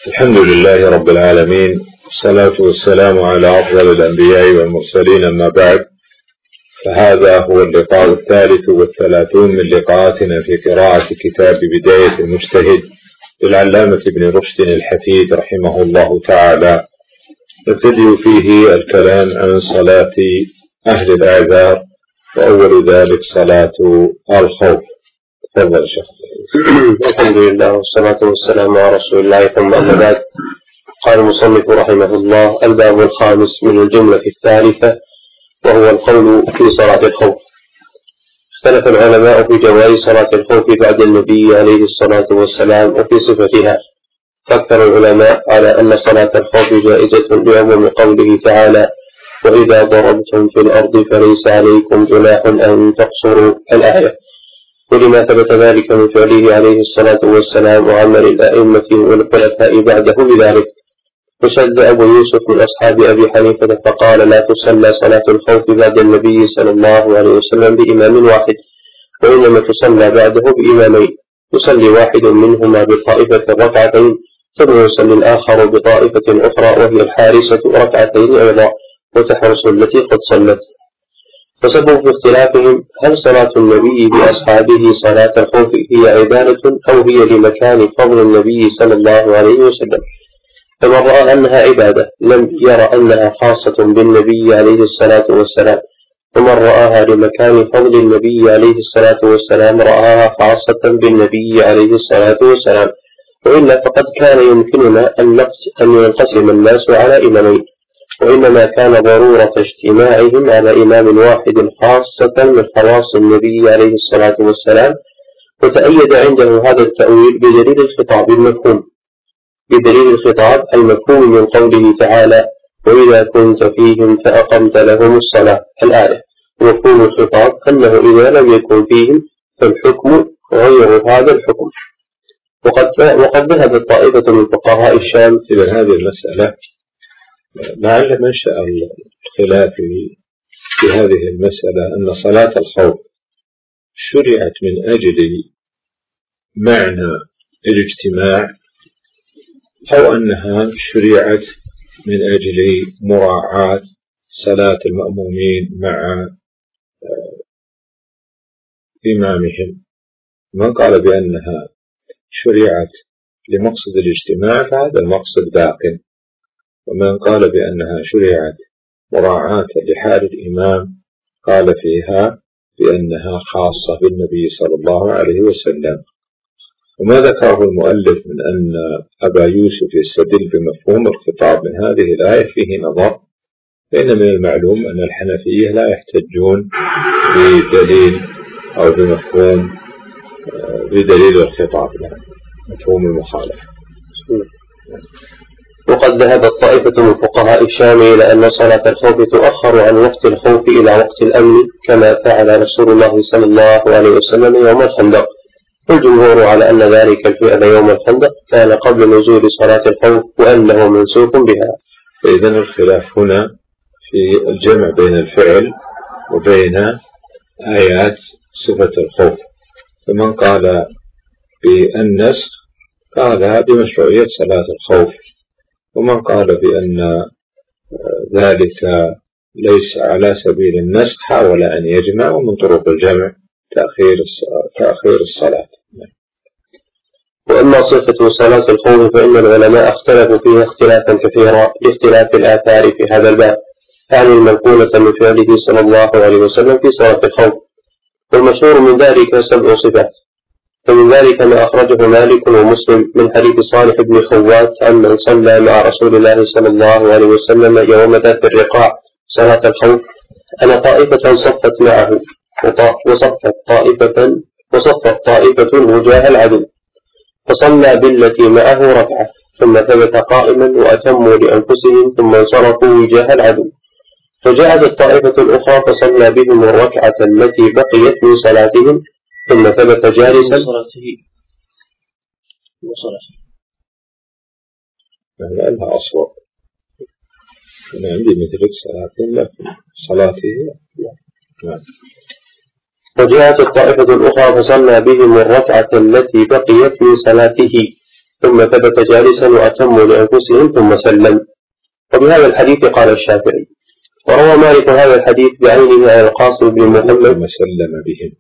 الحمد لله رب العالمين، والصلاة والسلام على أفضل الأنبياء والمرسلين، أما بعد، فهذا هو اللقاء 33 من لقاءاتنا في قراءة كتاب بداية المجتهد للعلامة ابن رشد الحفيد رحمه الله تعالى. نبتدئ فيه الكلام عن صلاة أهل الأعذار، وأول ذلك صلاة الخوف. تفضل شيخ. الحمد لله والصلاة والسلام على رسول الله، ثم أما بعد. قال المصنف رحمه الله: الباب الخامس من الجملة الثالثة، وهو القول في صلاة الخوف. اختلف العلماء في جواز صلاة الخوف بعد النبي عليه الصلاة والسلام وفي صفتها، فأكثر العلماء على أن صلاة الخوف جائزة بعموم قوله تعالى: وإذا ضربتم في الأرض فليس عليكم جناح أن تقصروا الآية، ولما ثبت ذلك من فعله عليه الصلاة والسلام وعمل الأئمة والخلفاء بعده بذلك. فشد أبو يوسف من أصحاب أبي حنيفة فقال: لا تصلى صلاة الخوف بعد النبي صلى الله عليه وسلم بإمام واحد، وإنما تصلى بعده بإمامين، يصلي واحد منهما بطائفة ركعتين، ثم يصلي الآخر بطائفة أخرى وهي الحارسة ركعتين أيضا، وتحرس التي قد صلت. فسبب في اختلافهم: هل صلاة النبي بأصحابه صلاة الخوف هي عبادة أو هي لمكان فضل النبي صلى الله عليه وسلم؟ فمن رأى أنها عبادة لم يرى أنها خاصة بالنبي عليه الصلاة والسلام، ومن رآها لمكان فضل النبي عليه الصلاة والسلام رآها خاصة بالنبي عليه الصلاة والسلام. وإلا فقد كان يمكننا أن ينقسم الناس على إمامين، وإنما كان ضرورة اجتماعهم على إمام واحد خاصة من خواص النبي عليه الصلاة والسلام. وتأيد عنده هذا التأويل بدليل الخطاب المفهوم من قوله تعالى: وإذا كنت فيهم فأقمت لهم الصلاة، الآية. ومفهوم الخطاب أنه إذا لم يكن فيهم فالحكم غير هذا الحكم. وقد ذهبت طائفة من فقهاء الشام إلى هذه المسألة. لعل منشأ الخلاف في هذه المسألة أن صلاة الخوف شرعت من أجل معنى الاجتماع، أو أنها شرعت من أجل مراعاة صلاة المأمومين مع إمامهم. من قال بأنها شرعت لمقصد الاجتماع فهذا المقصد باق، ومن قال بأنها شرعت مراعاة لحال الإمام قال فيها بأنها خاصة بالنبي صلى الله عليه وسلم. وما ذكره المؤلف من أن أبا يوسف يستدل بمفهوم الخطاب من هذه الآية فيه نظر، فإن من المعلوم أن الحنفية لا يحتجون بدليل أو بمفهوم بدليل الخطاب، مفهوم المخالفة. وقد ذهبت طائفة من فقهاء الشام إلى أن صلاة الخوف تؤخر عن وقت الخوف إلى وقت الأمن، كما فعل رسول الله صلى الله عليه وسلم يوم الخندق. والجمهور على أن ذلك الفعل يوم الخندق كان قبل نزول صلاة الخوف، وأنه منسوخ بها. فإذا الخلاف هنا في الجمع بين الفعل وبين آيات صفة الخوف. فمن قال بالنسخ قال بمشروعية صلاة الخوف، ومن قال بأن ذلك ليس على سبيل النسخ حاول أن يجمع، ومن طرق الجمع تأخير الصلاة. وأما صفة صلاة الخوف فإن العلماء اختلفوا فيها اختلافا كثيرا لاختلاف الآثار في هذا الباب، يعني المنقولة من فعله صلى الله عليه وسلم في صلاة الخوف. والمشهور من ذلك 7 صفات. فمن ذلك ما أخرجه مالك ومسلم من حديث صالح بن خوات عن من صلى مع رسول الله صلى الله عليه وسلم يوم ذات الرقاع صلاة الخوف أن طائفة صفت معه، وصفت طائفة وجاه العدو، فصلى بالتي معه ركعة، ثم ثبت قائما وأتموا لأنفسهم، ثم انصرفوا وجاه العدو. فجاءت الطائفة الأخرى فصلى بهم الركعة التي بقيت من صلاتهم، ثم ثبت جالسا. لأنها أصوب. أنا عندي مثلك صلاتين لكن صلاتي لا. وجاءت الطائفة الأخرى فصلى بهم الركعة التي بقيت من صلاته، ثم ثبت جالسا وأتموا لأنفسهم ثم سلم. وبهذا الحديث قال الشافعي. وروى مالك هذا الحديث بعينه عن القاسم بن محمد سلم بهم.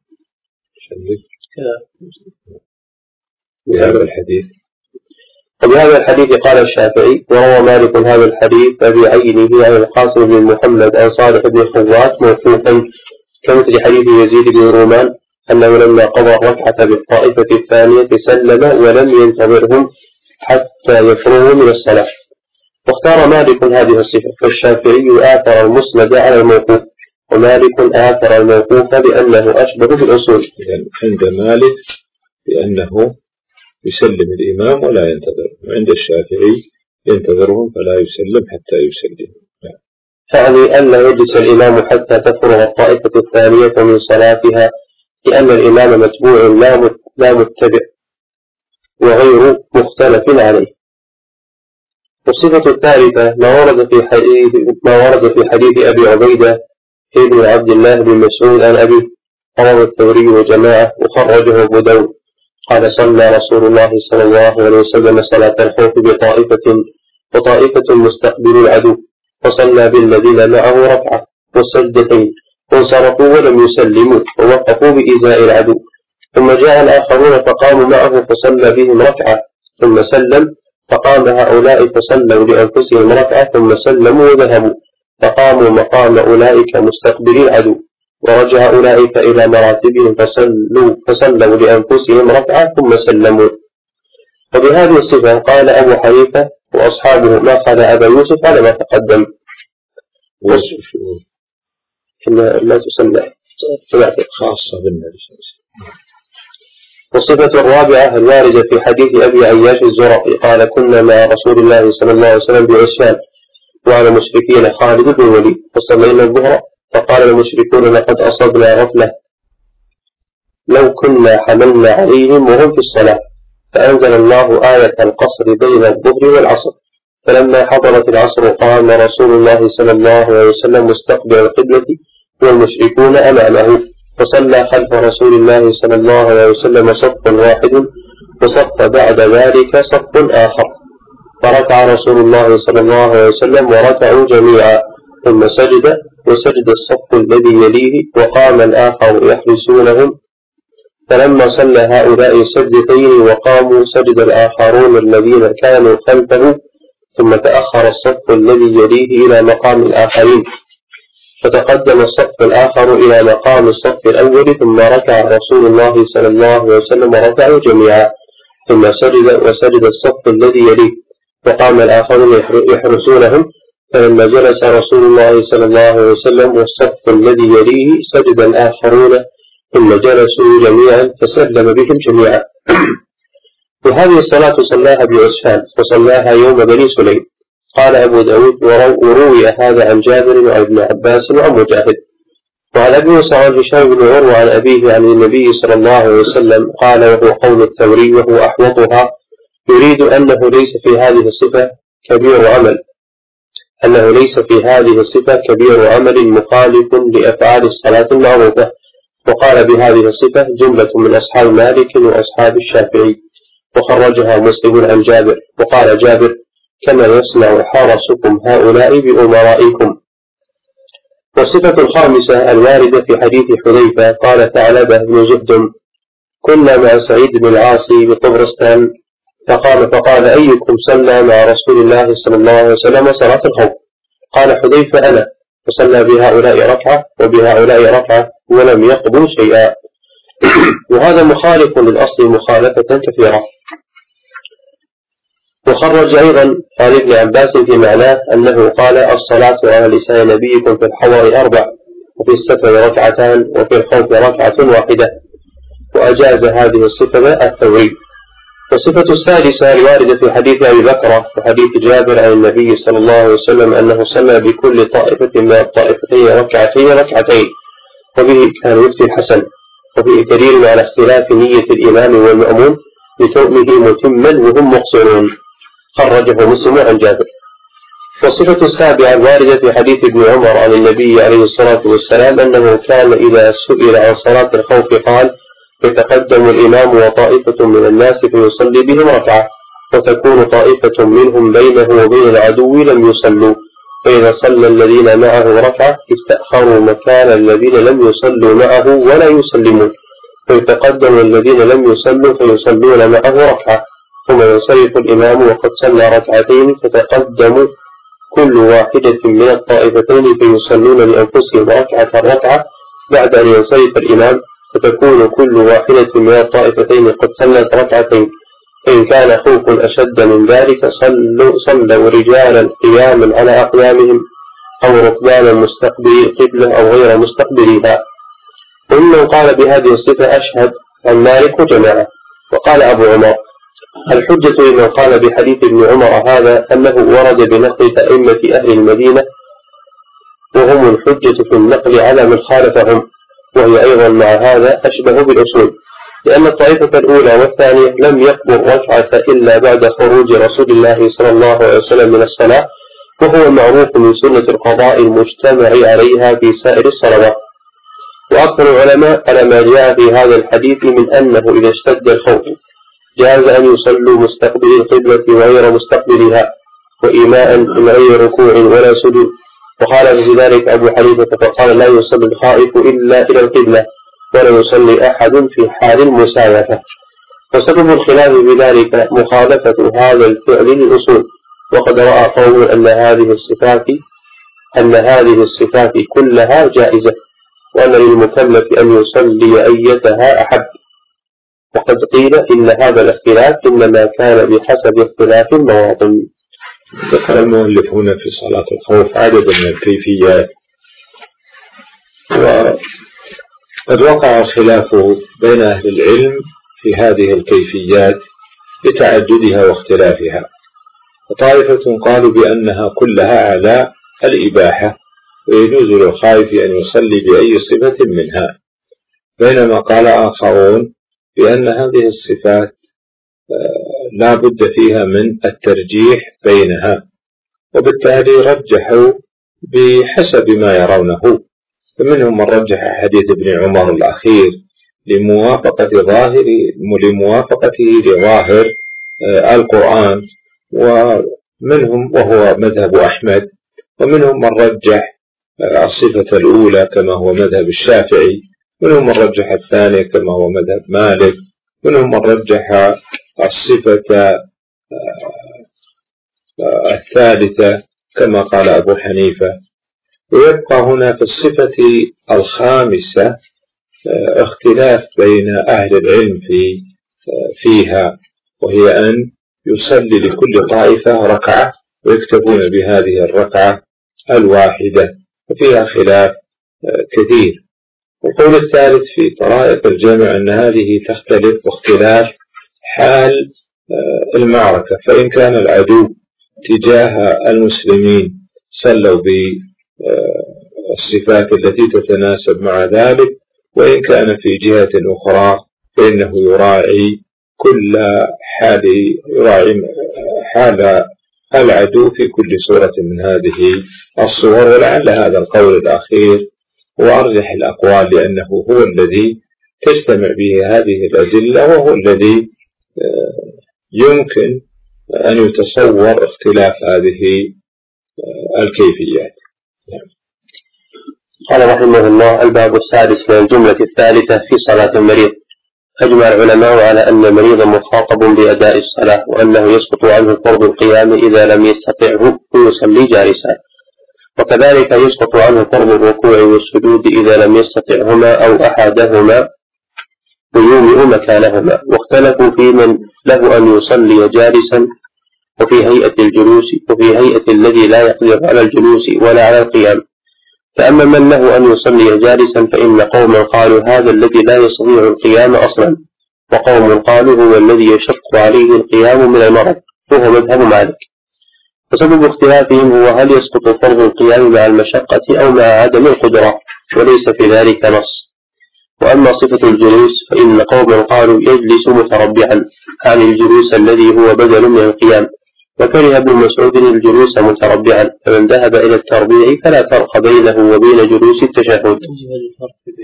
بهذا الحديث. وبهذا الحديث قال الشافعي. وروى مالك هذا الحديث بعينه عن القاسم بن محمد عن صالح بن خوات موقوفا كمثل حديث يزيد بن رومان أنه لما قضى الركعة بالطائفة الثانية سلم ولم ينتظرهم حتى يفرغوا من الصلاة. واختار مالك هذه الصفة، فالشافعي آثر المسند على الموقوف، ومالك آثر الموقوف لأنه أشبه في الأصول. عند مالك بأنه يسلم الإمام ولا ينتظر، وعند الشافعي ينتظرهم فلا يسلم حتى يسلم. يعني أن لا يجلس الإمام حتى تفرغ الطائفة الثانية من صلاتها، لأن الإمام متبوع لا متبع وغير مختلف عليه. والصفة الثالثة ما ورد في حديث أبي عبيدة ابن عبد الله بن مسعود عن أبي رواه الثوري وجماعة وخرجه أبو داود قال صلى رسول الله صلى الله عليه وسلم صلاة الخوف وطائفة مستقبل العدو، فصلى بالذين معه ركعة وسجدتين وانصرفوا ولم يسلموا ووقفوا بإزاء العدو، ثم جاء الآخرون فقاموا معه فصلى بهم ركعة ثم سلم، فقام هؤلاء فصلوا لأنفسهم ركعة ثم سلموا وذهبوا، فقاموا مقام أولئك مستقبلي العدو، ورجع أولئك إلى مراتبهم فصلوا لأنفسهم ركعة ثم سلموا. وبهذه الصفة قال أبو حنيفة وأصحابه ما قال أبا يوسف على ما تقدم. لا تسمى خاصة بالنبي. والصفة الرابعة الواردة في حديث أبي عياش الزرقي قال كنا مع رسول الله صلى الله عليه وسلم بعسفان وعلى مشركين خالد بن الوليد فصلينا الظهر فقال المشركون لقد أصبنا غفلة لو كنا حملنا عليهم وهم في الصلاة، فأنزل الله آية القصر بين الظهر والعصر، فلما حضرت العصر قام رسول الله صلى الله عليه وسلم مستقبل القبلة والمشركون أمامه، فصلى خلف رسول الله صلى الله عليه وسلم صف واحد وصف بعد ذلك صف آخر، فركع رسول الله صلى الله عليه وسلم وركعوا جميعا ثم سجد وسجد الصف الذي يليه وقام الآخر يحرسونهم، فلما صلى هؤلاء السجدتين وقاموا سجد الآخرون الذين كانوا خلفه، ثم تأخر الصف الذي يليه إلى مقام الآخرين، فتقدم الصف الآخر إلى مقام الصف الأول، ثم ركع رسول الله صلى الله عليه وسلم وركعوا جميعا ثم سجد وسجد الصف الذي يليه وقام الآخرون يحرسونهم، فلما جلس رسول الله صلى الله عليه وسلم والصف الذي يليه سجد الآخرون ثم جلسوا جميعا فسلم بهم جميعا. وهذه الصلاة صلاها بعسفان وصلاها يوم بني سليم. قال أبو داود وروي هذا عن جابر وعن ابن عباس وعن مجاهد. وعن أبي مسعود هشام بن عروة عن أبيه عن النبي صلى الله عليه وسلم قال وهو قول الثوري وهو أحوطها يريد أنه ليس في هذه الصفة كبير عمل مخالف لأفعال الصلاة المعروفة، وقال بهذه الصفة جملة من أصحاب مالك وأصحاب الشافعي، وخرجها مسلم عن جابر وقال جابر كما يصنع حرسكم هؤلاء بأمرائكم. والصفة الخامسة الواردة في حديث حذيفة قال ثعلبة بن جهدم كنا مع سعيد بن العاصي بطبرستان فقال أيكم صلى مع رسول الله صلى الله عليه وسلم صلاة الخوف؟ قال حذيفة أنا، فصلى بهؤلاء ركعة وبهؤلاء ركعة ولم يقضوا شيئا. وهذا مخالف للأصل مخالفة كثيرة. وخرج أيضا عن ابن عباس في معناه أنه قال الصلاة على لسان نبيكم في الحضر 4 وفي السفر ركعتان وفي الخوف ركعة واحدة، وأجاز هذه الصفة الثوري. والصفة السادسة الواردة في حديث أبي بكر وحديث جابر عن النبي صلى الله عليه وسلم أنه صلى بكل طائفة من الطائفتين ركعتين وبه كان يفتي الحسن، وفيه دليل على اختلاف نية الإمام والمأمون لكونه متما وهم مقصرون، خرجه مسلم عن جابر. والصفة السابعة الواردة في حديث ابن عمر عن النبي عليه الصلاة والسلام أنه كان إذا سئل عن صلاة الخوف قال يتقدم الإمام وطائفة من الناس فيصلي بهم ركعة، وتكون طائفة منهم بينه وبين العدو لم يصلوا، فإذا صلى الذين معه ركعة استأخروا مكان الذين لم يصلوا معه ولا يسلمون، فيتقدم الذين لم يصلوا فيصلون معه ركعة، ثم ينصرف الإمام وقد صلى ركعتين، فتقدم كل واحدة من الطائفتين فيصلون لأنفسهم ركعة بعد أن ينصرف الإمام، فتكون كل واحدة من الطائفتين قد صلت ركعتين. فإن كان خوف أشد من ذلك صلوا رجالا قياما على أقدامهم أو ركبانا مستقبلي القبلة أو غير مستقبليها. ومن قال بهذه الصفة أشهد عن مالك وجماعة. وقال أبو عمر: الحجة لمن قال بحديث ابن عمر هذا أنه ورد بنقل أئمة أهل المدينة، وهم الحجة في النقل على من خالفهم، وهي أيضا مع هذا أشبه بالأصول، لأن الطائفة الأولى والثانية لم يقبل ركعة إلا بعد خروج رسول الله صلى الله عليه وسلم من الصلاة، وهو معروف من سنة القضاء المجتمع عليها في سائر الصلوات. وأكثر العلماء على ما جاء في هذا الحديث من أنه إذا اشتد الخوف جاز أن يصلوا مستقبلي القبلة وغير مستقبلها، وإيماء من غير ركوع ولا سجود. وقال في ذلك أبو حنيفة فقال: لا يصلي الخائف إلا إلى القبلة، ولا يصلي أحد في حال المسايفة. وسبب الخلاف بذلك مخالفة هذا الفعل للأصول، وقد رأى قوم أن هذه الصفات كلها جائزة، وأن للمكلف أن يصلي أيتها أحب. وقد قيل إن هذا الاختلاف إنما كان بحسب اختلاف المواطن. ذكر المؤلف هنا في صلاة الخوف عددا من الكيفيات، وقد وقع الخلاف بين أهل العلم في هذه الكيفيات لتعددها واختلافها. وطائفة قالوا بأنها كلها على الإباحة، ويجوز للخائف أن يصلي بأي صفة منها، بينما قال آخرون بأن هذه الصفات لا بد فيها من الترجيح بينها، وبالتالي رجحوا بحسب ما يرونه. فمنهم من رجح حديث ابن عمر الأخير لموافقته لظاهر القرآن، ومنهم وهو مذهب أحمد، ومنهم من رجح الصفة الأولى كما هو مذهب الشافعي، منهم من رجح الثانية كما هو مذهب مالك، منهم من رجح الصفة الثالثة كما قال أبو حنيفة. ويبقى هنا في الصفة الخامسة اختلاف بين أهل العلم فيها، وهي أن يصلي لكل طائفة ركعة ويكتفون بهذه الركعة الواحدة، وفيها خلاف كثير. والقول الثالث في طرائق الجمع أن هذه تختلف باختلاف حال المعركة، فإن كان العدو تجاه المسلمين صلوا بالصفات التي تتناسب مع ذلك، وإن كان في جهة أخرى فإنه يراعي حال العدو في كل سورة من هذه الصور. ولعل هذا القول الأخير هو أرجح الأقوال، لأنه هو الذي تجتمع به هذه الأدلة، وهو الذي يمكن أن يتصور اختلاف هذه الكيفيات. قال رحمه الله: الباب السادس من الجملة الثالثة في صلاة المريض. أجمع العلماء على أن المريض مخاطب بأداء الصلاة، وأنه يسقط عنه فرض القيام إذا لم يستطعه ويصلي جالسا، وكذلك يسقط عنه فرض الركوع والسجود إذا لم يستطعهما أو أحدهما ويومئ مكانهما. واختلفوا في من له أن يصلي جالسا وفي هيئة الجلوس، وفي هيئة الذي لا يقدر على الجلوس ولا على القيام. فأما من له أن يصلي جالسا فإن قوما قالوا هذا الذي لا يستطيع القيام أصلا، وقوم قالوا هو الذي يشق عليه القيام من المرض، وهو مذهب مالك. وسبب اختلافهم هو هل يسقط فرض القيام مع المشقة أو مع عدم القدرة، وليس في ذلك نص. وأما صفة الجلوس فإن قوما قالوا يجلس متربعا عن الجلوس الذي هو بدل من القيام، وكره ابن مسعود الجلوس متربعا، فمن ذهب إلى التربيع فلا فرق بينه وبين جلوس التشهد.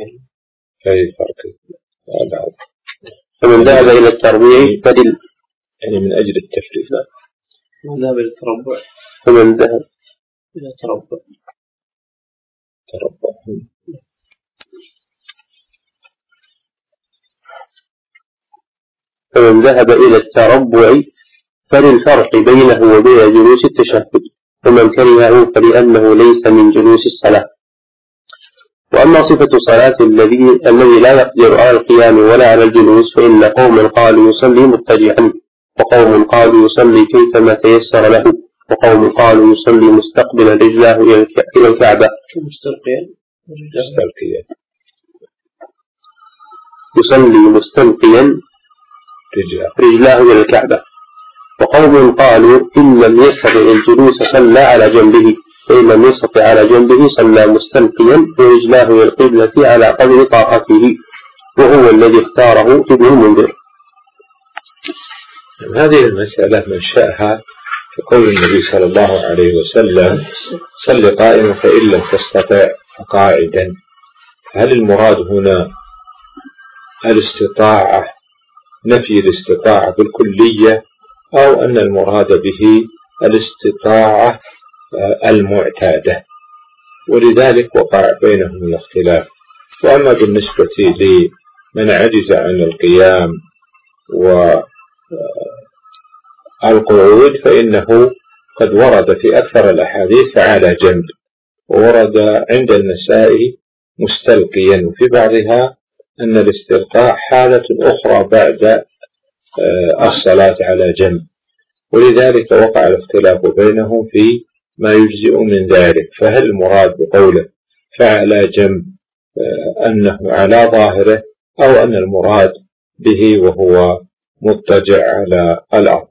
فمن ذهب إلى التربيع يعني من أجل التفريق. من ذهب إلى التربع. فمن ذهب إلى التربع. فمن ذهب إلى التربع فللفرق بينه وبين جلوس التشهد، ومن كرهه فلأنه ليس من جلوس الصلاة. وأما صفة صلاة الذي لا يقدر على القيام ولا على الجلوس فإن قوم قالوا يصلي مضطجعا، وقوم قالوا يصلي كيفما تيسر له، وقوم قالوا يصلي مستقبلا رجلاه إلى الكعبة يصلي مستلقيا رجلاه إلى الكعبة. وقوم قالوا إن لم يستطع الجلوس صلى على جنبه، فإن لم يستطع على جنبه صلى مستلقيا ورجلاه إلى القبلة على قدر طاقته، وهو الذي اختاره ابن المنذر. هذه المسألة منشأها في قول النبي صلى الله عليه وسلم صل قائما فإن لم تستطع فقاعدا. هل المراد هنا الاستطاعة نفي الاستطاعة بالكلية، أو أن المراد به الاستطاعة المعتادة؟ ولذلك وقع بينهم الاختلاف. وأما بالنسبة لمن عجز عن القيام والقعود فإنه قد ورد في أكثر الأحاديث على جنب، وورد عند النسائي مستلقيا، وفي بعضها أن الاستلقاء حالة أخرى بعد الصلاة على جنب. ولذلك وقع الاختلاف بينهم في ما يجزئ من ذلك. فهل المراد بقوله فعلى جنب أنه على ظاهره، أو أن المراد به وهو مضطجع على الأرض؟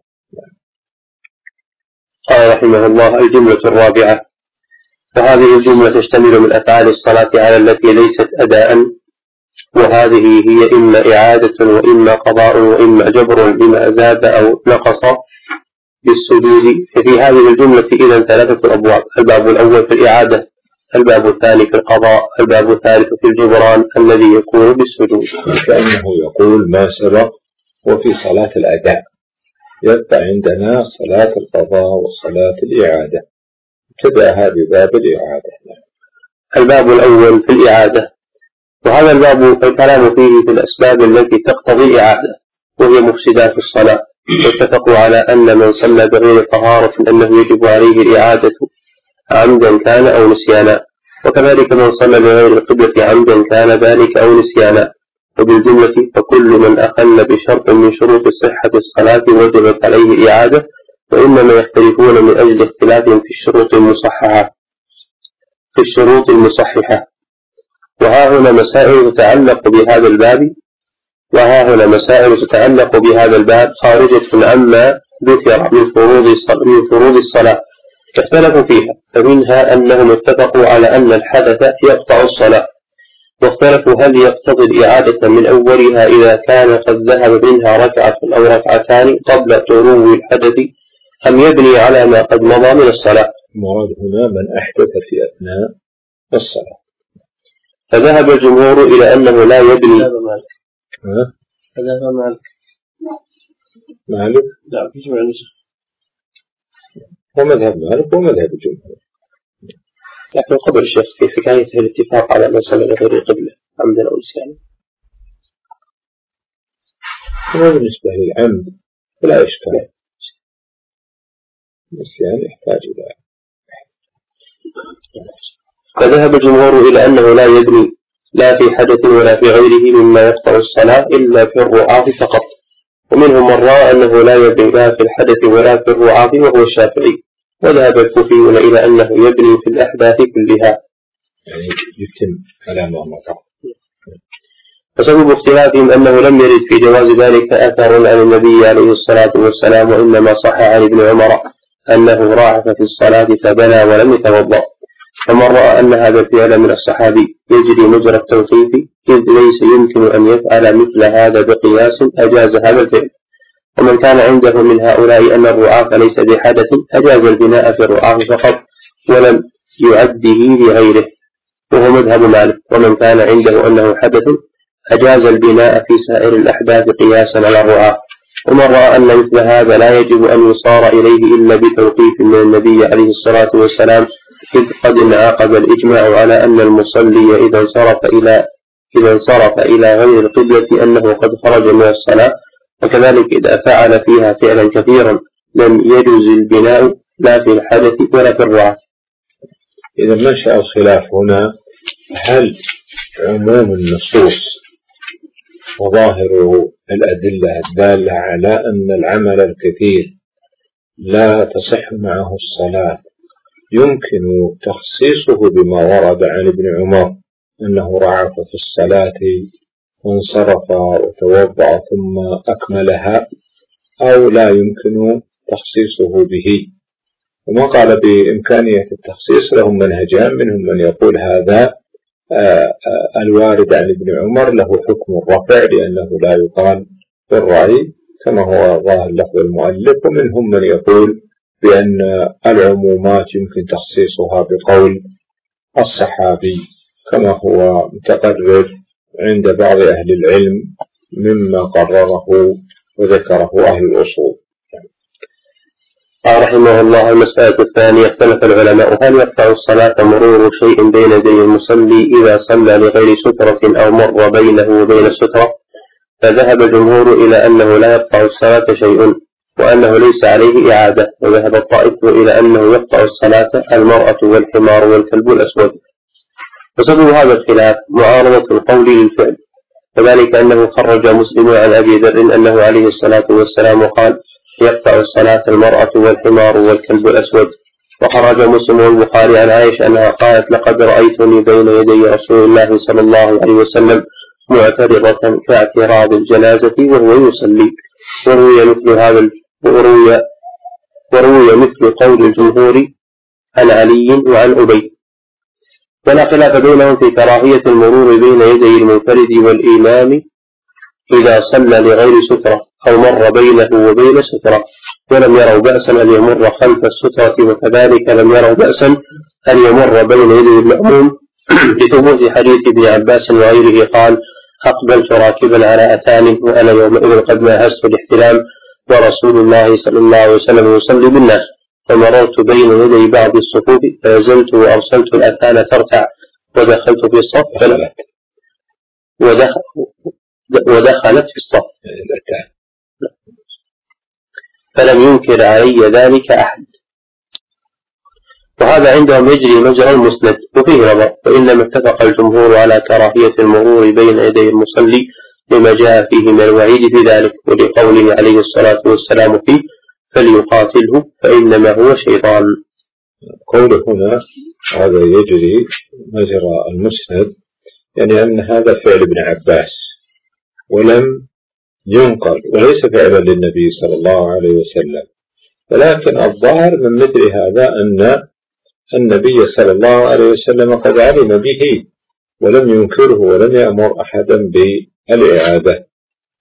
قال رحمه الله: الجملة الرابعة. فهذه الجملة تشتمل من أفعال الصلاة على التي ليست أداء، وهذه هي إما إعادة وإما قضاء وإما جبر لما زاد أو نقص بالسجود. ففي هذه الجملة إذن ثلاثة أبواب: الباب الأول في الإعادة، الباب الثاني في القضاء، الباب الثالث في الجبران الذي يكون بالسجود. كأنه يقول ما سبق وفي صلاة الأداء، يبقى عندنا صلاة القضاء وصلاة الإعادة. ابتدأها بباب الإعادة. الباب الأول في الإعادة، وهذا الباب الكلام فيه في الأسباب التي تقتضي الإعادة وهي مفسدات الصلاة. واتفقوا على أن من صلى بغير طهارة أنه يجب عليه الإعادة عمدا كان أو نسيانا، وكذلك من صلى بغير القبلة عمدا كان ذلك أو نسيانا. وبالجملة فكل من أقل بشرط من شروط صحة الصلاة وجبت عليه الإعادة، وإنما يختلفون من أجل اختلاف في الشروط المصححة. وها هنا مسائل تتعلق بهذا الباب خارجة عما ذكر من فروض الصلاة اختلفوا فيها، فمنها أنهم اتفقوا على أن الحدث يقطع الصلاة، واختلفوا هل يقتضي الإعادة من أولها إذا كان قد ذهب منها ركعة أو ركعتان قبل طلوع الحدث، أم يبني على ما قد مضى من الصلاة. المراد هنا من أحدث في أثناء الصلاة. فذهب الجمهور إلى أنه لا يبني. هذا مالك؟ لا، في جمع النسخ. ومذهب مالك ومذهب الجمهور. لكن قبل الشيخ كيف كان ينتهي الاتفاق على من صلى غير القبلة عمدا أو نسيانا؟ بالنسبة للعمد فلا إشكال، النسيان يحتاج إلى. فذهب الجمهور إلى أنه لا يبني لا في حدث ولا في غيره مما يقطع الصلاة إلا في الرعاة فقط، ومنهم من رأى أنه لا يبني لا في الحدث ولا في الرعاة وهو الشافعي. وذهب الكوفيون إلى أنه يبني في الأحداث كلها، يعني يتم على ما مضى. فسبب اختلافهم أنه لم يرد في جواز ذلك أثر عن النبي عليه الصلاة والسلام، وإنما صح عن ابن عمر أنه راعف في الصلاة فبنى ولم يتوضأ. فمن رأى أن هذا الفعل من الصحابي يجري مجرى التوقيف إذ ليس يمكن أن يفعل مثل هذا بقياس أجاز هذا الفعل. ومن كان عنده من هؤلاء أن الرعاف ليس بحدث أجاز البناء في الرعاف فقط ولم يعده لغيره، وهو مذهب مالك. ومن كان عنده أنه حدث أجاز البناء في سائر الأحداث قياسا على الرعاف. ومن رأى أن مثل هذا لا يجب أن يصار إليه إلا بتوقيف من النبي عليه الصلاة والسلام، إذ قد انعقد الإجماع على أن المصلي إذا انصرف إلى غير القبلة أنه قد خرج من الصلاة، وكذلك إذا فعل فيها فعلا كثيرا لم يجوز البناء لا في الحدث ولا في الرعاة. إذا نشأ الخلاف هنا، هل عموم النصوص وظاهر الأدلة الدالة على أن العمل الكثير لا تصح معه الصلاة يمكن تخصيصه بما ورد عن ابن عمر أنه رعف في الصلاة وانصرف وتوضأ ثم أكملها، أو لا يمكن تخصيصه به؟ وما قال بإمكانية التخصيص لهم منهجان، منهم من يقول هذا الوارد عن ابن عمر له حكم الرفع لأنه لا يقال بالرأي كما هو ظاهر لفظ المؤلف، ومنهم من يقول بأن العمومات يمكن تخصيصها بقول الصحابي كما هو متقرر عند بعض أهل العلم مما قرره وذكره أهل الأصول. رحمه الله. المسألة الثانية: اختلف العلماء هل يقطع الصلاة مرور شيء بين يدي المصلي إذا صلى لغير سترة أو مر بينه وبين السترة؟ فذهب الجمهور إلى أنه لا يقطع الصلاة شيء وأنه ليس عليه إعادة، وذهب الطائفة إلى أنه يقطع الصلاة المرأة والحمار والكلب الأسود. وسبب هذا الخلاف معارضة القول للفعل، وذلك أنه خرج مسلم عن أبي ذر أنه عليه الصلاة والسلام قال: يقطع الصلاة المرأة والحمار والكلب الأسود. وخرج مسلم البخاري عن عائشة أنها قالت: لقد رأيتني بين يدي رسول الله صلى الله عليه وسلم معترضة كاعتراض الجنازة وهو يصلي. وروي مثل قول الجمهور عن علي وعن أبي. ولا خلاف بينهم في كراهية المرور بين يدي المنفرد والإمام إذا صلى لغير سترة أو مر بينه وبين سترة، ولم يروا بأسا أن يمر خلف السترة، وكذلك لم يروا بأسا أن يمر بين يدي المأموم لثبوت حديث ابن عباس وغيره قال: أقبلت راكبا على أتان وأنا يومئذ قد ناهزت الاحتلام ورسول الله صلى الله عليه وسلم يصلي بالناس، فمررت بين يدي بعض الصفوف فنزلت وأرسلت الأتان ترتع ودخلت في الصف ودخلت في الصف فلم ينكر علي ذلك أحد. وهذا عندهم يجري مجرى المسند، وفيه نظر، فإنما اتفق الجمهور على كراهية المرور بين يدي المصلي لما جاء فيه من الوعيد في ذلك، ولقوله عليه الصلاة والسلام فيه: فليقاتله فإنما هو شيطان. قوله هنا هذا يجري مجرى المسند، يعني أن هذا فعل ابن عباس ولم ينقل وليس فعلا للنبي صلى الله عليه وسلم، ولكن الظاهر من مثل هذا أن النبي صلى الله عليه وسلم قد علم به ولم ينكره ولم يأمر أحدا بالإعادة.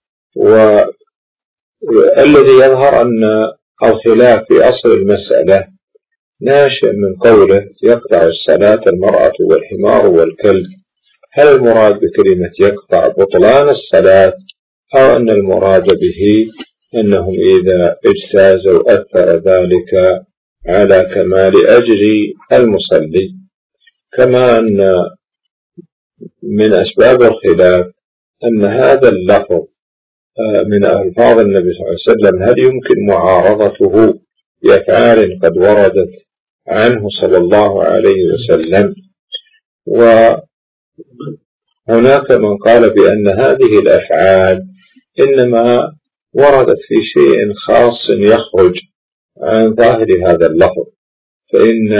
والذي يظهر أن الخلاف في أصل المسألة ناشئ من قوله: يقطع الصلاة المرأة والحمار والكلب. هل المراد بكلمة يقطع بطلان الصلاة، أو أن المراد به أنهم إذا اجتازوا أثر ذلك على كمال أجر المصلي؟ كما أن من أسباب الخلاف أن هذا اللفظ من ألفاظ النبي صلى الله عليه وسلم هل يمكن معارضته بأفعال قد وردت عنه صلى الله عليه وسلم؟ وهناك من قال بأن هذه الأفعال إنما وردت في شيء خاص يخرج عن ظاهر هذا اللفظ، فإن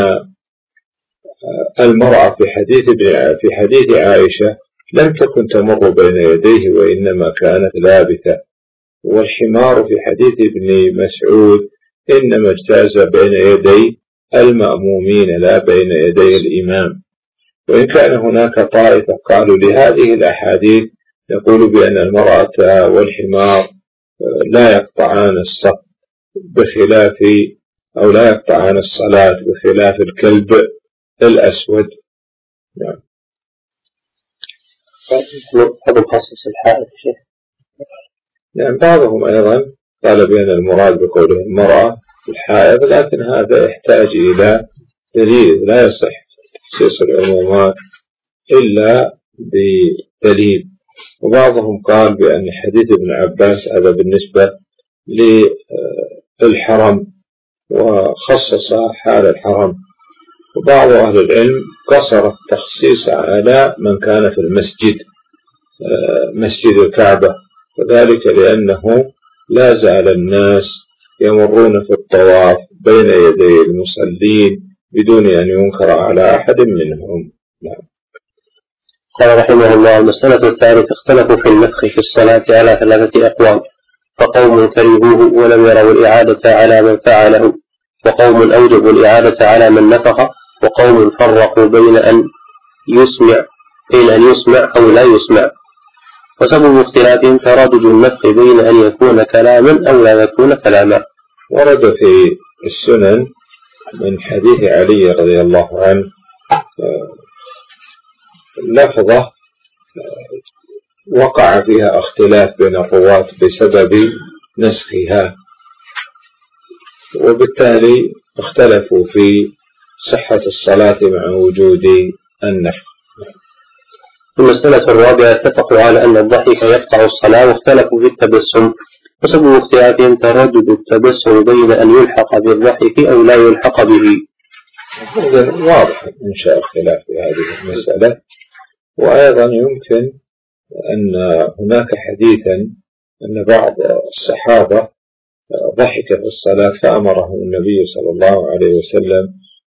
المرأة في حديث عائشة لم تكن تمر بين يديه وإنما كانت لابثة، والحمار في حديث ابن مسعود إنما اجتاز بين يدي المأمومين لا بين يدي الإمام. وإن كان هناك طائفة قالوا لهذه الأحاديث يقول بأن المرأة والحمار لا يقطعان الصف بخلاف أو لا يقطعان الصلاة بخلاف الكلب الأسود. نعم. هذا مخصص الحائط شيء. يعني بعضهم أيضا قال بأن المراد بقوله المرأة الحائض، لكن هذا يحتاج إلى دليل، لا يصح تخصيص العمومات إلا بدليل. وبعضهم قال بأن حديث ابن عباس هذا بالنسبة للحرم وخصص حال الحرم، وبعض أهل العلم قصر التخصيص على من كان في المسجد مسجد الكعبة، وذلك لأنه لا زال الناس يمرون في الطواف بين يدي المصلين بدون أن ينكر على أحد منهم. قال رحمه الله: المسألة الثالثة: اختلفوا في النفخ في الصلاة على 3 أقوال، فقوم كرهوه ولم يروا الإعادة على من فعله، وقوم أوجبوا الإعادة على من نفخ، وقوم فرقوا بين أن يسمع أو لا يسمع. وسبب اختلافهم تردد النفخ بين أن يكون كلاما أو لا يكون كلاما. ورد في السنن من حديث علي رضي الله عنه لفظة وقع فيها اختلاف بين الرواة بسبب نسخها، وبالتالي اختلفوا في صحة الصلاة مع وجود النفخ. المسألة الرابعة: اتفقوا على أن الضحك يقطع الصلاة، واختلفوا في التبسم، وسبب اختلافهم تردد التبسم بين أن يلحق بالضحك أو لا يلحق به. هذا واضح إنشاء الخلاف في هذه المسألة. وأيضا يمكن أن هناك حديثا أن بعض الصحابة ضحك في الصلاة فأمره النبي صلى الله عليه وسلم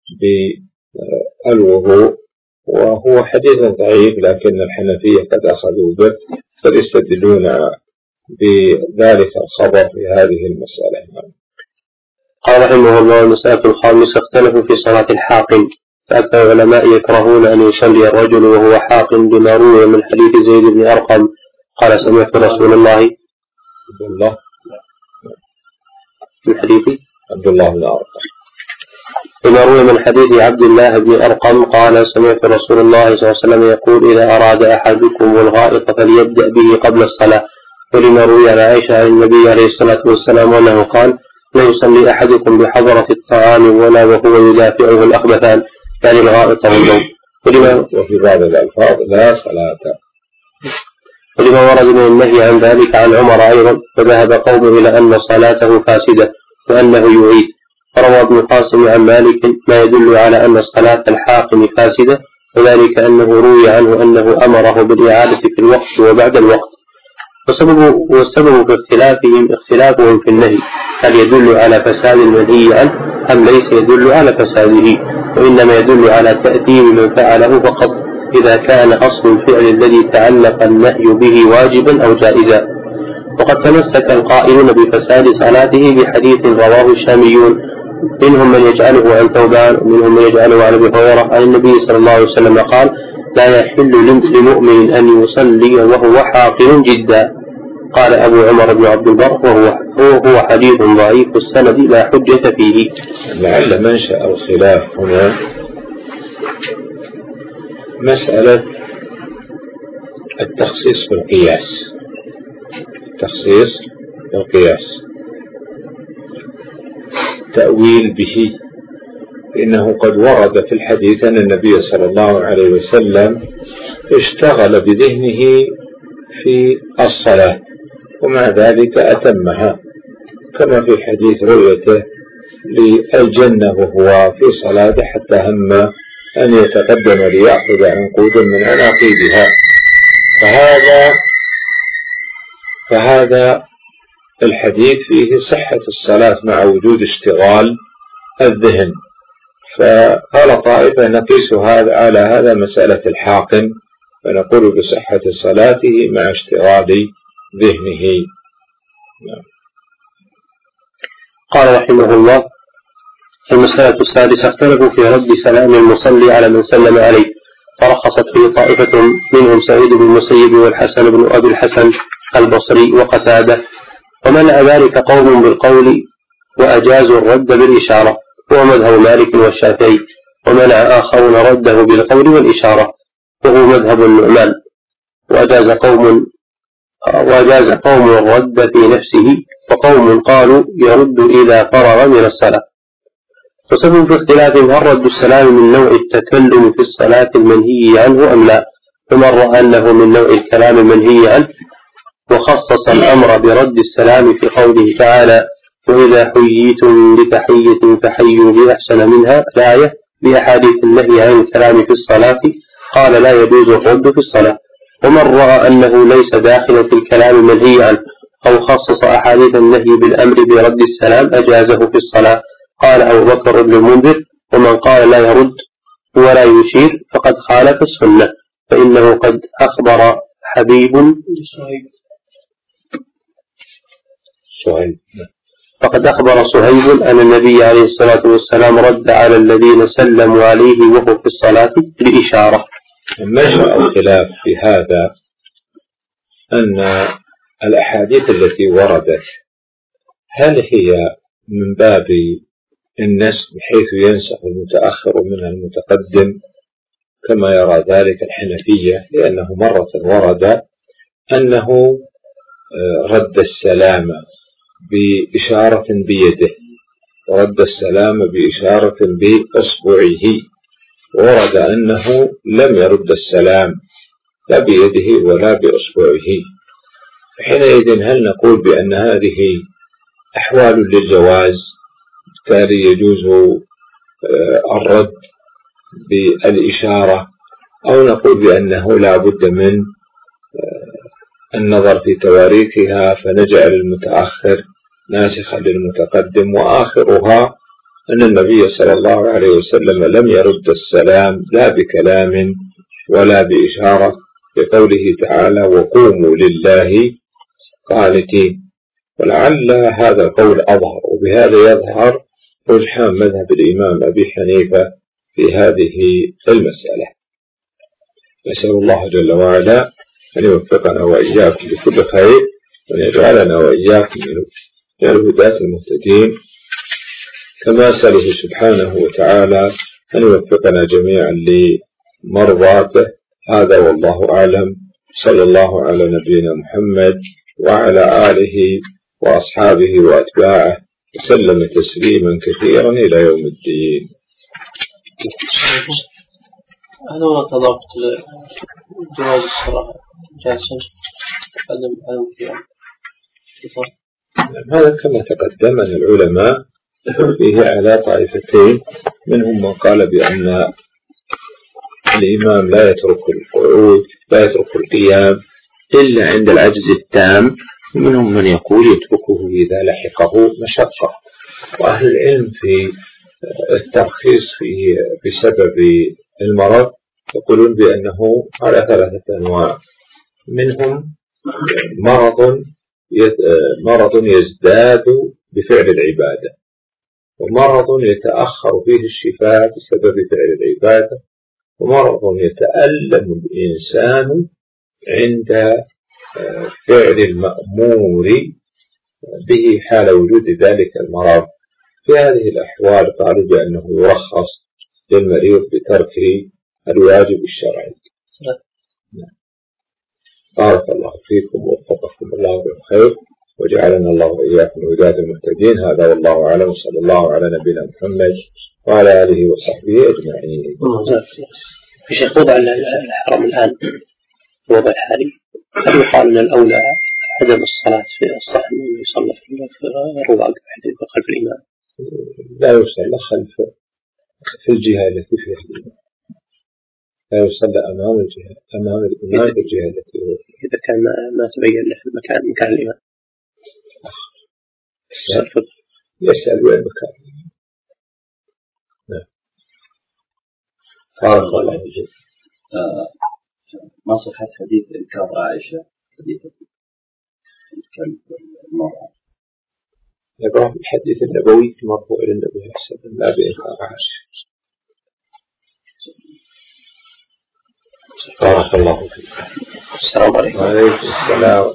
بالوضوء، وهو حديث ضعيف لكن الحنفية قد أخذوا به فيستدلون بذلك الخبر في هذه المسألة. قال رحمه الله: المسألة الخامسة: اختلفوا في صلاة الحاقن، فأكثر العلماء يكرهون أن يصلي الرجل وهو حاقن بما روي من حديث زيد بن أرقم قال: سمعت رسول الله من حديث عبد الله بن أرقم بما روي من حديث عبد الله بن أرقم قال: سمعت رسول الله صلى الله عليه وسلم يقول: إذا أراد أحدكم الغائط فليبدأ به قبل الصلاة. ولما روي عن عائشة عن النبي عليه الصلاة والسلام أنه قال: لا يصلي أحدكم بحضرة الطعام ولا وهو يدافعه الأخبثان، يعني الغائط والنوم. وفي بعض الألفاظ لا صلاة. ولما ورد من النهي عن ذلك عن عمر أيضا، فذهب قوم إلى أن صلاته فاسدة وأنه يعيد. فروى ابن القاسم عن مالك ما يدل على أن صلاة الحاقن فاسدة، وذلك أنه روي عنه أنه أمره بالإعادة في الوقت وبعد الوقت. والسبب في اختلافهم في النهي، هل يدل على فساد المنهي عنه أم ليس يدل على فساده، وإنما يدل على تأثير من فعله فقط، إذا كان أصل الفعل الذي تعلق النهي به واجبا أو جائزا. وقد تمسك القائلون بفساد صلاته بحديث رواه الشاميون، منهم من يجعله عن ثوبان ومنهم من يجعله عن أبي هريرة عن النبي صلى الله عليه وسلم قال: لا يحل لمؤمن أن يصلي وهو حاقن جدا. قال أبو عمر بن عبد البر: وهو حديث ضعيف السند لا حجة فيه. لعل منشأ الخلاف هنا مسألة التخصيص بالقياس. تأويل به، إنه قد ورد في الحديث أن النبي صلى الله عليه وسلم اشتغل بذهنه في الصلاة ومع ذلك أتمها، كما في حديث رؤيته للجنة وهو في صلاته حتى هم أن يتقدم ليأخذ عنقودا من عناقيدها. فهذا الحديث فيه صحة الصلاة مع وجود اشتغال الذهن. فقال طائفة نقيس هذا على هذا مسألة الحاقن، فنقول بصحة صلاته مع اشتغال ذهنه. قال رحمه الله: المسألة السادسة: اختلفوا في رد سلام المصلي على من سلم عليه، فرخصت فيه طائفة منهم سعيد بن المسيب والحسن بن أبي الحسن البصري وقتادة، ومنع ذلك قوم بالقول وأجازوا الرد بالإشارة، هو مذهب مالك والشافعي، ومنع آخرون رده بالقول والإشارة، وهو مذهب النعمان، وأجاز قوم الرد في نفسه، وقوم قالوا يرد إذا فرغ من الصلاة. وسبب في اختلافهم هل رد السلام من نوع التكلم في الصلاة المنهي عنه أم لا، فمن رأى أنه من نوع الكلام المنهي عنه وخصص الأمر برد السلام في قوله تعالى وإذا حييتم بتحية فحيوا بأحسن منها الآية بأحاديث النهي عن الكلام في الصلاة قال لا يجوز الرد في الصلاة. ومن رأى أنه ليس داخلا في الكلام المنهي عنه أو خصص أحاديث النهي بالأمر برد السلام أجازه في الصلاة قال أبو بكر بن المنذر ومن قال لا يرد ولا يشير فقد خالف السنة فإنه قد أخبر صهيب أن النبي عليه الصلاة والسلام رد على الذين سلموا عليه وهو في الصلاة بإشارة. مجمع الخلاف في هذا أن الأحاديث التي وردت هل هي من باب النسخ بحيث ينسخ المتأخر من المتقدم كما يرى ذلك الحنفية، لأنه مرة ورد أنه رد السلام بإشارة بيده ورد السلام بإشارة بإصبعه، ورد أنه لم يرد السلام لا بيده ولا بإصبعه. حينئذ هل نقول بأن هذه أحوال للجواز بالتالي يجوز الرد بالإشارة، أو نقول بأنه لا بد من النظر في تواريخها فنجعل المتأخر ناسخا للمتقدم، وآخرها أن النبي صلى الله عليه وسلم لم يرد السلام لا بكلام ولا بإشارة بقوله تعالى وقوموا لله قانتين. ولعل هذا القول أظهر، وبهذا يظهر رجحان مذهب الإمام أبي حنيفة في هذه المسألة. نسأل الله جل وعلا أن يوفقنا وإياكم بكل خير وأن يجعلنا وإياكم من الهداة المهتدين، كما أسأله سبحانه وتعالى أن يوفقنا جميعا لمرضاته. هذا والله أعلم، صلى الله على نبينا محمد وعلى آله وأصحابه وأتباعه وسلم تسليما كثيرا إلى يوم الدين. هل هو تضابط لجواز الصلاة جالسا عدم القيام؟ هذا كما تقدم أن العلماء فيه على طائفتين، منهم من قال بأن الإمام لا يترك القعود لا يترك القيام إلا عند العجز التام، ومنهم من يقول يتركه إذا لحقه مشقة. وأهل العلم في الترخيص فيه بسبب المرض يقولون بأنه على 3 أنواع، منهم مرض يزداد بفعل العبادة، ومرض يتأخر فيه الشفاء بسبب فعل العبادة، ومرض يتألم الإنسان عند فعل المأمور به حال وجود ذلك المرض. في هذه الأحوال قالوا بأنه يرخص للمريض بترك الواجب الشرعي. بارك الله فيكم ووفقكم الله بالخير وجعلنا الله وإياكم هداة المهتدين. هذا والله أعلم، صلى الله على نبينا محمد وعلى آله وصحبه أجمعين. في شيخ وضع الحرم الآن الوضع الحالي، هل يقال أن الأولى عدم الصلاة في الصحن يصلى في الرواق خلف الإمام؟ لا يصلى في الجهة التي فيها الإمام، لا يصلى أمام الإمام في الجهة التي هو فيها. إذا كان ما تبين له مكان الإمام يسأل وين مكان. نعم. بارك الله فيك. ما صحة حديث إنكار عائشة حديث الكلب المرأة؟ نقرأ في الحديث النبوي المرفوع إلى النبي صلى الله عليه وسلم لا بإنكار عائشة. بارك الله فيك. السلام عليكم. وعليكم السلام.